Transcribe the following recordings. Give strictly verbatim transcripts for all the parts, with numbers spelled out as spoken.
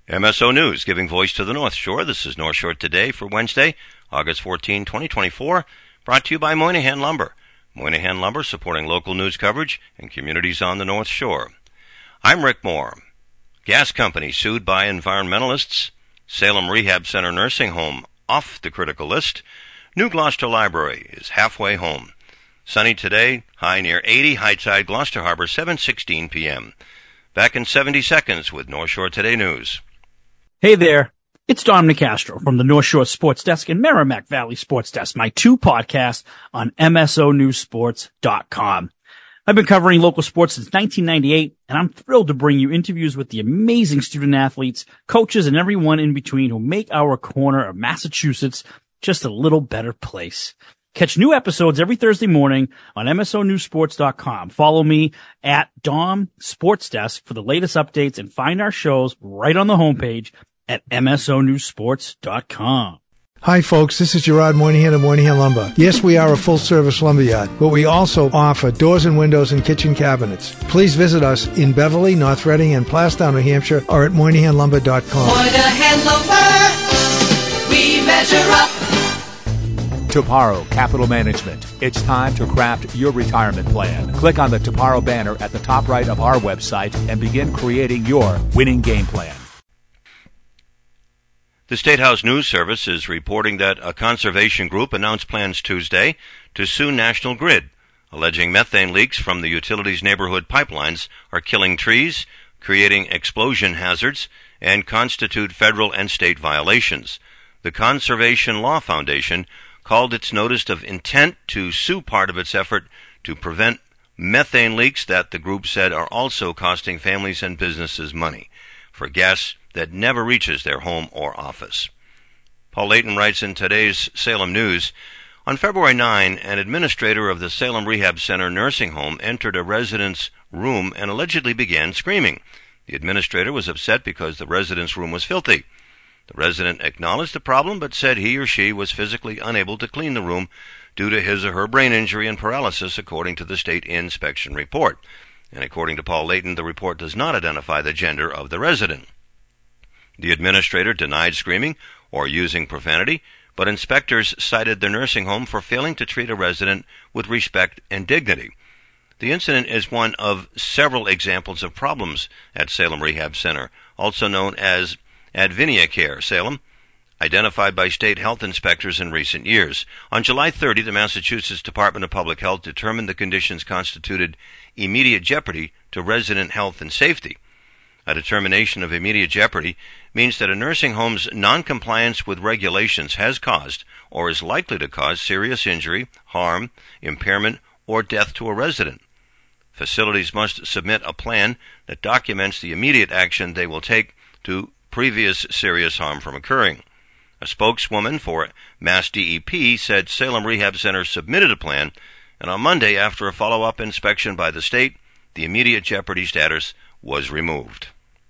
M S O News, giving voice to the North Shore. This is North Shore Today for Wednesday, August fourteenth, twenty twenty-four, brought to you by Moynihan Lumber. Moynihan Lumber, supporting local news coverage and communities on the North Shore. I'm Rick Moore. Gas company sued by environmentalists. Salem Rehab Center nursing home off the critical list. New Gloucester Library is halfway home. Sunny today, high near eighty, high tide Gloucester Harbor, seven sixteen p.m. Back in seventy seconds with North Shore Today News. Hey there, it's Dom Nicastro from the North Shore Sports Desk and Merrimack Valley Sports Desk, my two podcasts on M S O News Sports dot com. I've been covering local sports since nineteen ninety-eight, and I'm thrilled to bring you interviews with the amazing student athletes, coaches, and everyone in between who make our corner of Massachusetts just a little better place. Catch new episodes every Thursday morning on M S O News Sports dot com. Follow me at Dom Sports Desk for the latest updates and find our shows right on the homepage at M S O News Sports dot com. Hi folks, this is Gerard Moynihan of Moynihan Lumber. Yes, we are a full-service lumberyard, but we also offer doors and windows and kitchen cabinets. Please visit us in Beverly, North Reading, and Plastown, New Hampshire, or at Moynihan Lumber dot com. Moynihan Lumber, we measure up. Toparo Capital Management. It's time to craft your retirement plan. Click on the Toparo banner at the top right of our website and begin creating your winning game plan. The State House News Service is reporting that a conservation group announced plans Tuesday to sue National Grid, alleging methane leaks from the utility's neighborhood pipelines are killing trees, creating explosion hazards, and constitute federal and state violations. The Conservation Law Foundation called its notice of intent to sue part of its effort to prevent methane leaks that the group said are also costing families and businesses money for gas that never reaches their home or office. Paul Layton writes in today's Salem News, on February ninth, an administrator of the Salem Rehab Center nursing home entered a resident's room and allegedly began screaming. The administrator was upset because the resident's room was filthy. The resident acknowledged the problem but said he or she was physically unable to clean the room due to his or her brain injury and paralysis, according to the state inspection report. And according to Paul Layton, the report does not identify the gender of the resident. The administrator denied screaming or using profanity, but inspectors cited the nursing home for failing to treat a resident with respect and dignity. The incident is one of several examples of problems at Salem Rehab Center, also known as Advinia Care Salem, identified by state health inspectors in recent years. On July thirtieth, the Massachusetts Department of Public Health determined the conditions constituted immediate jeopardy to resident health and safety. A determination of immediate jeopardy means that a nursing home's noncompliance with regulations has caused or is likely to cause serious injury, harm, impairment, or death to a resident. Facilities must submit a plan that documents the immediate action they will take to previous serious harm from occurring. A spokeswoman for Mass D E P said Salem Rehab Center submitted a plan, and on Monday, after a follow-up inspection by the state, the immediate jeopardy status was removed.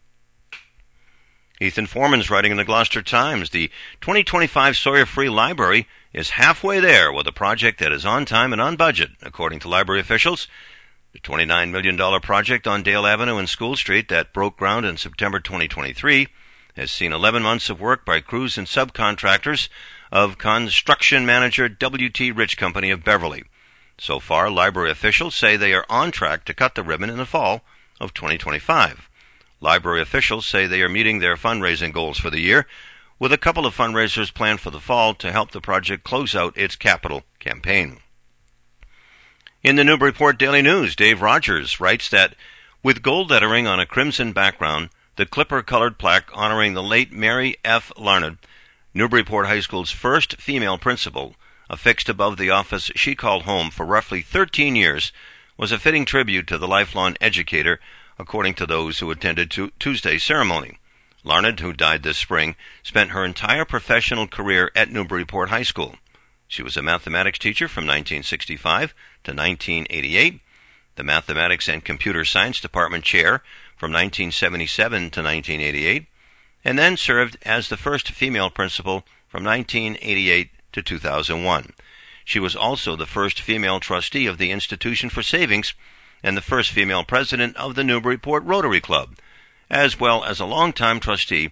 Ethan Foreman's writing in the Gloucester Times, the twenty twenty-five Sawyer Free Library is halfway there with a project that is on time and on budget, according to library officials. The twenty-nine million dollars project on Dale Avenue and School Street that broke ground in September twenty twenty-three has seen eleven months of work by crews and subcontractors of construction manager W T Rich Company of Beverly. So far, library officials say they are on track to cut the ribbon in the fall of twenty twenty-five. Library officials say they are meeting their fundraising goals for the year, with a couple of fundraisers planned for the fall to help the project close out its capital campaign. In the Newburyport Daily News, Dave Rogers writes that with gold lettering on a crimson background, the Clipper-colored plaque honoring the late Mary F. Larned, Newburyport High School's first female principal, affixed above the office she called home for roughly thirteen years, was a fitting tribute to the lifelong educator, according to those who attended to Tuesday's ceremony. Larned, who died this spring, spent her entire professional career at Newburyport High School. She was a mathematics teacher from nineteen sixty-five to nineteen eighty-eight, the Mathematics and Computer Science Department chair from nineteen seventy-seven to nineteen eighty-eight, and then served as the first female principal from nineteen eighty-eight to two thousand one. She was also the first female trustee of the Institution for Savings and the first female president of the Newburyport Rotary Club, as well as a longtime trustee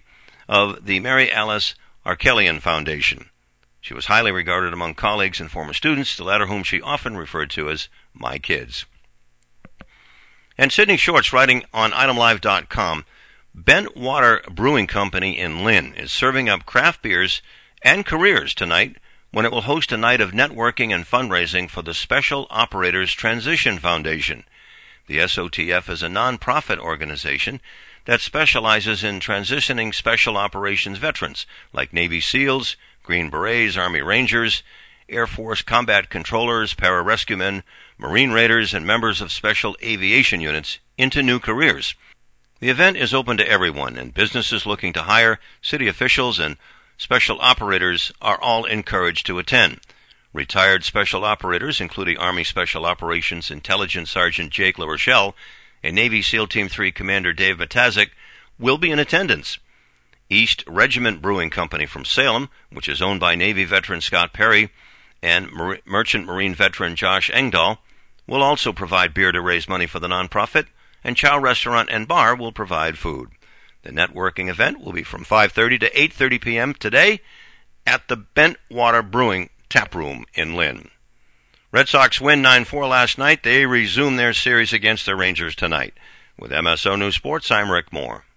of the Mary Alice Arkelian Foundation. She was highly regarded among colleagues and former students, the latter whom she often referred to as my kids. And Sydney Shorts, writing on item live dot com, Bentwater Brewing Company in Lynn is serving up craft beers and careers tonight when it will host a night of networking and fundraising for the Special Operators Transition Foundation. The S O T F is a non-profit organization that specializes in transitioning special operations veterans like Navy SEALs, Green Berets, Army Rangers, Air Force combat controllers, pararescuemen, Marine Raiders, and members of special aviation units into new careers. The event is open to everyone, and businesses looking to hire, city officials, and special operators are all encouraged to attend. Retired special operators, including Army Special Operations Intelligence Sergeant Jake LaRochelle and Navy SEAL Team three Commander Dave Matazik, will be in attendance. East Regiment Brewing Company from Salem, which is owned by Navy veteran Scott Perry and Mar- Merchant Marine veteran Josh Engdahl, will also provide beer to raise money for the nonprofit, and Chow Restaurant and Bar will provide food. The networking event will be from five thirty to eight thirty p.m. today at the Bentwater Brewing Tap Room in Lynn. Red Sox win nine four last night. They resume their series against the Rangers tonight. With M S O News Sports, I'm Rick Moore.